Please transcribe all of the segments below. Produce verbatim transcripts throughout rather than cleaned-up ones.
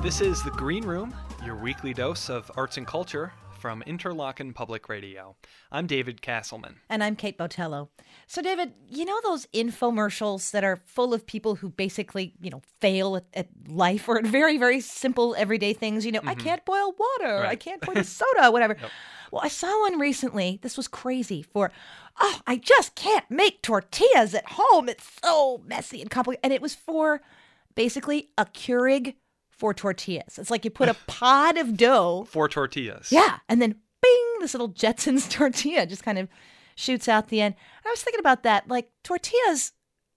This is The Green Room, your weekly dose of arts and culture from Interlochen Public Radio. I'm David Castleman. And I'm Kate Botello. So, David, you know those infomercials that are full of people who basically, you know, fail at, at life or at very, very simple everyday things? You know, mm-hmm. I can't boil water. Right. I can't pour the soda, whatever. Yep. Well, I saw one recently. This was crazy for, oh, I just can't make tortillas at home. It's so messy and complicated. And it was for basically a Keurig for tortillas. It's like you put a pod of dough. For tortillas. Yeah. And then bing, this little Jetsons tortilla just kind of shoots out the end. And I was thinking about that. Like, tortillas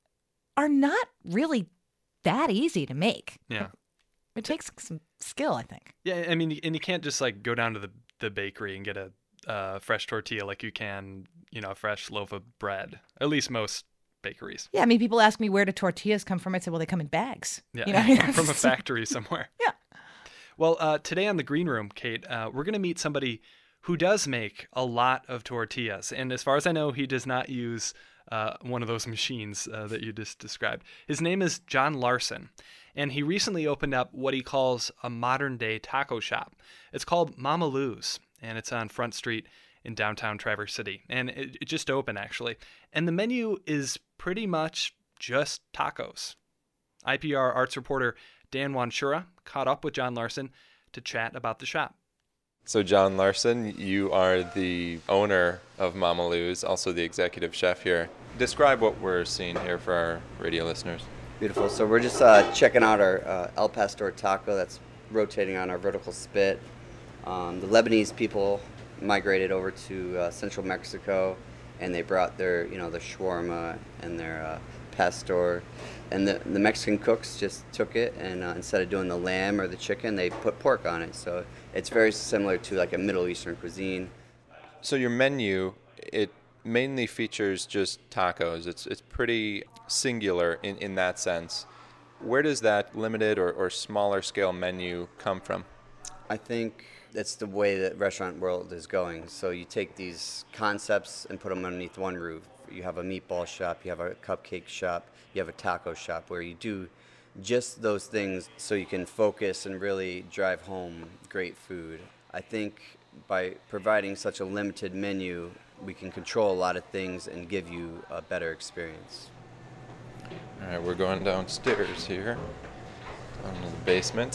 are not really that easy to make. Yeah. It takes some skill, I think. Yeah. I mean, and you can't just like go down to the, the bakery and get a uh, fresh tortilla like you can, you know, a fresh loaf of bread. At least most bakeries. Yeah, I mean, people ask me where do tortillas come from. I say, well, they come in bags. Yeah, you know? From a factory somewhere. Yeah. Well, uh, today on The Green Room, Kate, uh, we're going to meet somebody who does make a lot of tortillas. And as far as I know, he does not use uh, one of those machines uh, that you just described. His name is John Larson, and he recently opened up what he calls a modern-day taco shop. It's called Mama Lou's, and it's on Front Street in downtown Traverse City. And it, it just opened, actually. And the menu is pretty much just tacos. I P R arts reporter Dan Wanshura caught up with John Larson to chat about the shop. So John Larson, you are the owner of Mama Lou's, also the executive chef here. Describe what we're seeing here for our radio listeners. Beautiful. So we're just uh, checking out our uh, El Pastor taco that's rotating on our vertical spit. Um, the Lebanese people migrated over to uh, central Mexico, and they brought their, you know, their shawarma and their uh, pastor, and the the Mexican cooks just took it and uh, instead of doing the lamb or the chicken, they put pork on it. So it's very similar to like a Middle Eastern cuisine. So your menu, it mainly features just tacos. It's it's pretty singular in, in that sense. Where does that limited or, or smaller scale menu come from? I think that's the way that restaurant world is going. So you take these concepts and put them underneath one roof. You have a meatball shop, you have a cupcake shop, you have a taco shop where you do just those things so you can focus and really drive home great food. I think by providing such a limited menu, we can control a lot of things and give you a better experience. All right, we're going downstairs here, down to the basement.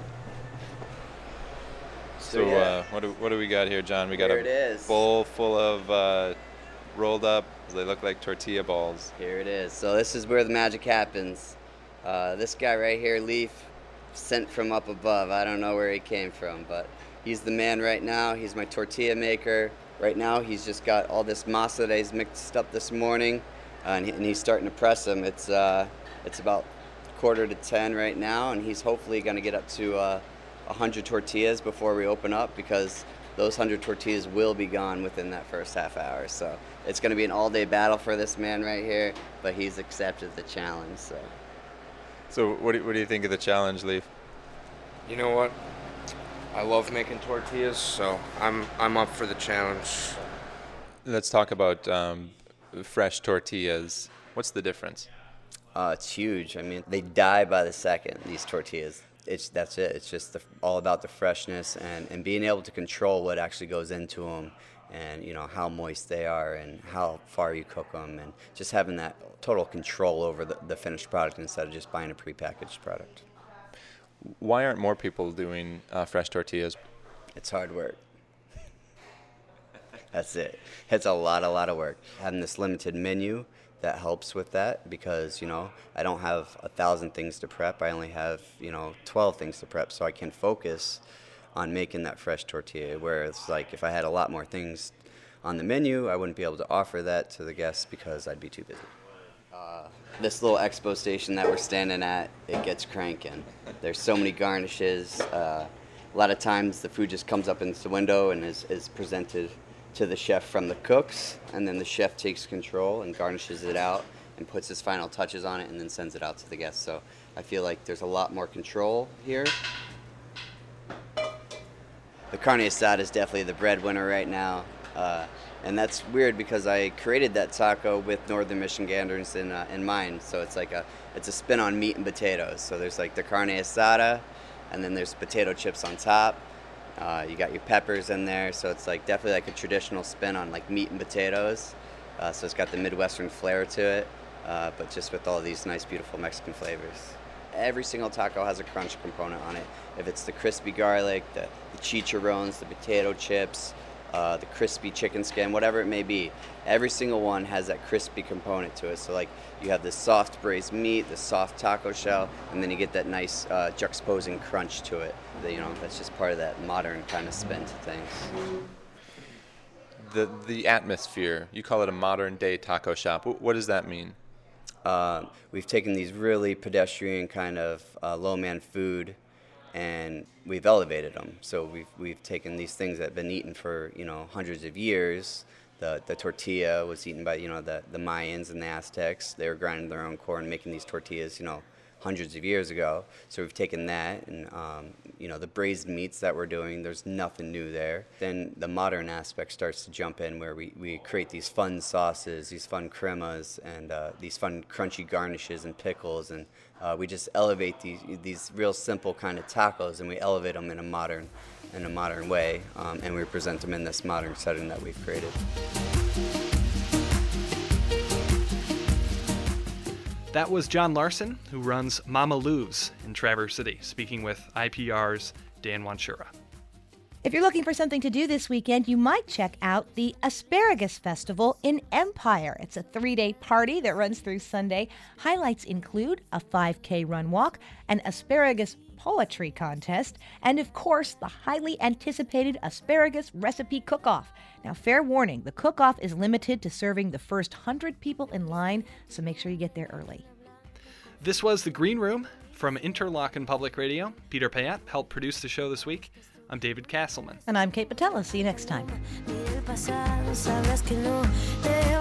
So, So, yeah. uh, what do what do we got here, John? We got Here a it is. bowl full of uh, rolled up. They look like tortilla balls. Here it is. So this is where the magic happens. Uh, this guy right here, Leaf, sent from up above. I don't know where he came from, but he's the man right now. He's my tortilla maker. Right now, he's just got all this masa that he's mixed up this morning, uh, and, he, and he's starting to press them. It's uh, it's about quarter to ten right now, and he's hopefully going to get up to uh, one hundred tortillas before we open up, because those one hundred tortillas will be gone within that first half hour. So it's going to be an all-day battle for this man right here, but he's accepted the challenge. So, So, what do, what do you think of the challenge, Leaf? You know what? I love making tortillas, so I'm I'm up for the challenge. Let's talk about um, fresh tortillas. What's the difference? uh, it's huge. I mean, they die by the second, these tortillas. It's that's it. It's just the, all about the freshness and, and being able to control what actually goes into them, and you know how moist they are and how far you cook them, and just having that total control over the, the finished product instead of just buying a prepackaged product. Why aren't more people doing uh, fresh tortillas? It's hard work. That's it. It's a lot, a lot of work. Having this limited menu, that helps with that, because, you know, I don't have a thousand things to prep. I only have, you know, twelve things to prep, so I can focus on making that fresh tortilla. Whereas, like, if I had a lot more things on the menu, I wouldn't be able to offer that to the guests because I'd be too busy. Uh, this little expo station that we're standing at, it gets cranking. There's so many garnishes. Uh, a lot of times the food just comes up into the window and is, is presented to the chef from the cooks, and then the chef takes control and garnishes it out and puts his final touches on it and then sends it out to the guests. So I feel like there's a lot more control here. The carne asada is definitely the breadwinner right now. Uh, and that's weird because I created that taco with Northern Michiganders in, uh, in mind. So it's like a, it's a spin on meat and potatoes. So there's like the carne asada, and then there's potato chips on top. Uh, you got your peppers in there, so it's like definitely like a traditional spin on like meat and potatoes. Uh, so it's got the Midwestern flair to it, uh, but just with all these nice, beautiful Mexican flavors. Every single taco has a crunch component on it. If it's the crispy garlic, the, the chicharrones, the potato chips, uh, the crispy chicken skin, whatever it may be, every single one has that crispy component to it. So like you have the soft braised meat, the soft taco shell, and then you get that nice uh, juxtaposing crunch to it. The, you know, that's just part of that modern kind of spin to things. The the atmosphere, you call it a modern day taco shop. What, what does that mean? Uh, we've taken these really pedestrian kind of uh, low man food, and we've elevated them. So we've we've taken these things that have been eaten for you know hundreds of years. The the tortilla was eaten by you know the the Mayans and the Aztecs. They were grinding their own corn, making these tortillas you know hundreds of years ago. So we've taken that and um, you know the braised meats that we're doing. There's nothing new there. Then the modern aspect starts to jump in, where we, we create these fun sauces, these fun cremas, and uh, these fun crunchy garnishes and pickles, and uh, we just elevate these these real simple kind of tacos, and we elevate them in a modern in a modern way, um, and we present them in this modern setting that we've created. That was John Larson, who runs Mama Lou's in Traverse City, speaking with I P R's Dan Wanchura. If you're looking for something to do this weekend, you might check out the Asparagus Festival in Empire. It's a three-day party that runs through Sunday. Highlights include a five K run walk, an asparagus poetry contest, and of course, the highly anticipated asparagus recipe cook-off. Now, fair warning, the cook-off is limited to serving the first one hundred people in line, so make sure you get there early. This was The Green Room from Interlochen Public Radio. Peter Payette helped produce the show this week. I'm David Castleman. And I'm Kate Patella. See you next time.